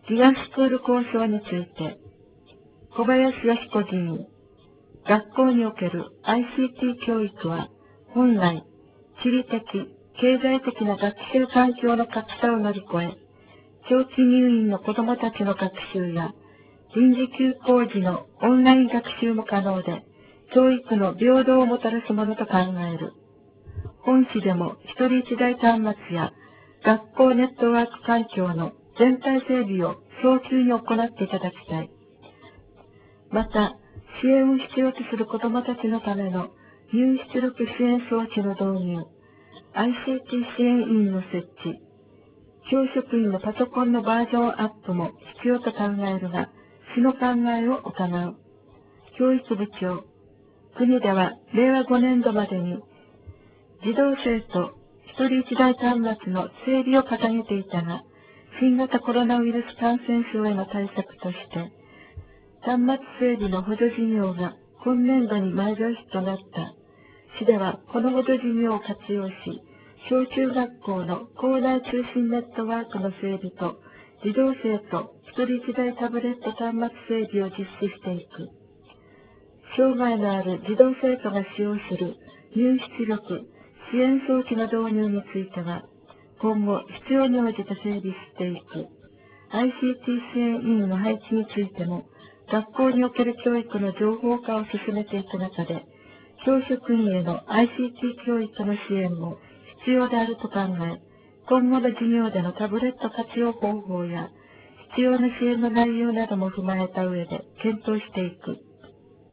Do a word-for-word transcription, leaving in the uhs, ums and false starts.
ギガスクール構想について、小林義子議員、学校における アイシーティー 教育は、本来、地理的、経済的な学習環境の格差を乗り越え、長期入院の子どもたちの学習や、臨時休校時のオンライン学習も可能で、教育の平等をもたらすものと考える。本市でも一人一台端末や学校ネットワーク環境の全体整備を早急に行っていただきたい。また、支援を必要とする子どもたちのための入出力支援装置の導入、アイシーティー 支援員の設置、教職員のパソコンのバージョンアップも必要と考えるが、市の考えを行う。教育部長、国ではれいわごねんどまでに児童生徒一人一台端末の整備を掲げていたが、新型コロナウイルス感染症への対策として、端末整備の補助事業が今年度に前倒しとなった。市ではこの補助事業を活用し、小中学校の校内通信ネットワークの整備と、児童生徒一人一台タブレット端末整備を実施していく。障害のある児童生徒が使用する入出力支援装置の導入については、今後必要に応じて整備していく。アイシーティー 支援員の配置についても、学校における教育の情報化を進めていく中で、教職員への アイシーティー 教育の支援も必要であると考え、今後の授業でのタブレット活用方法や、必要な支援の内容なども踏まえた上で検討していく。